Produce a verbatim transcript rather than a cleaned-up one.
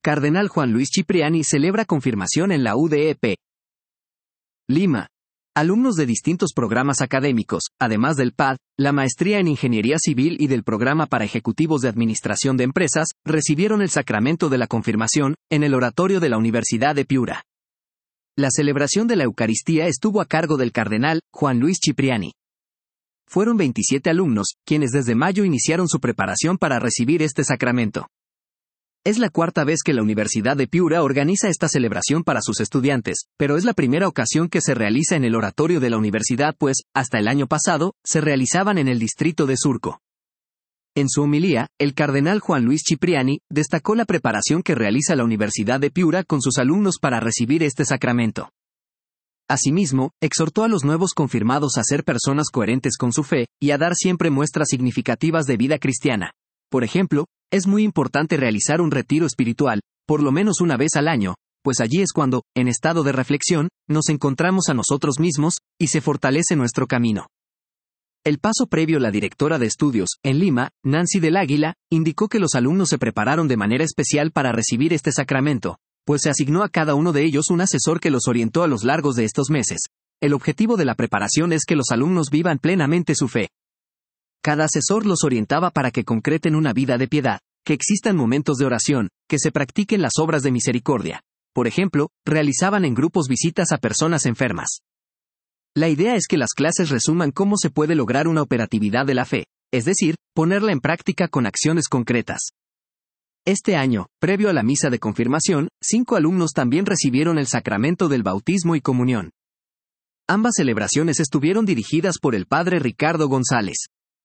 Cardenal Juan Luis Cipriani celebra confirmación en la U D E P. Lima. Alumnos de distintos programas académicos, además del P A D, la maestría en Ingeniería Civil y del programa para ejecutivos de Administración de Empresas, recibieron el sacramento de la confirmación, en el oratorio de la Universidad de Piura. La celebración de la Eucaristía estuvo a cargo del Cardenal Juan Luis Cipriani. Fueron veintisiete alumnos, quienes desde mayo iniciaron su preparación para recibir este sacramento. Es la cuarta vez que la Universidad de Piura organiza esta celebración para sus estudiantes, pero es la primera ocasión que se realiza en el oratorio de la universidad, pues, hasta el año pasado, se realizaban en el distrito de Surco. En su homilía, el cardenal Juan Luis Cipriani destacó la preparación que realiza la Universidad de Piura con sus alumnos para recibir este sacramento. Asimismo, exhortó a los nuevos confirmados a ser personas coherentes con su fe y a dar siempre muestras significativas de vida cristiana. Por ejemplo, es muy importante realizar un retiro espiritual, por lo menos una vez al año, pues allí es cuando, en estado de reflexión, nos encontramos a nosotros mismos, y se fortalece nuestro camino. El paso previo, la directora de estudios, en Lima, Nancy del Águila, indicó que los alumnos se prepararon de manera especial para recibir este sacramento, pues se asignó a cada uno de ellos un asesor que los orientó a lo largo de estos meses. El objetivo de la preparación es que los alumnos vivan plenamente su fe. Cada asesor los orientaba para que concreten una vida de piedad, que existan momentos de oración, que se practiquen las obras de misericordia. Por ejemplo, realizaban en grupos visitas a personas enfermas. La idea es que las clases resuman cómo se puede lograr una operatividad de la fe, es decir, ponerla en práctica con acciones concretas. Este año, previo a la misa de confirmación, cinco alumnos también recibieron el sacramento del bautismo y comunión. Ambas celebraciones estuvieron dirigidas por el padre Ricardo González.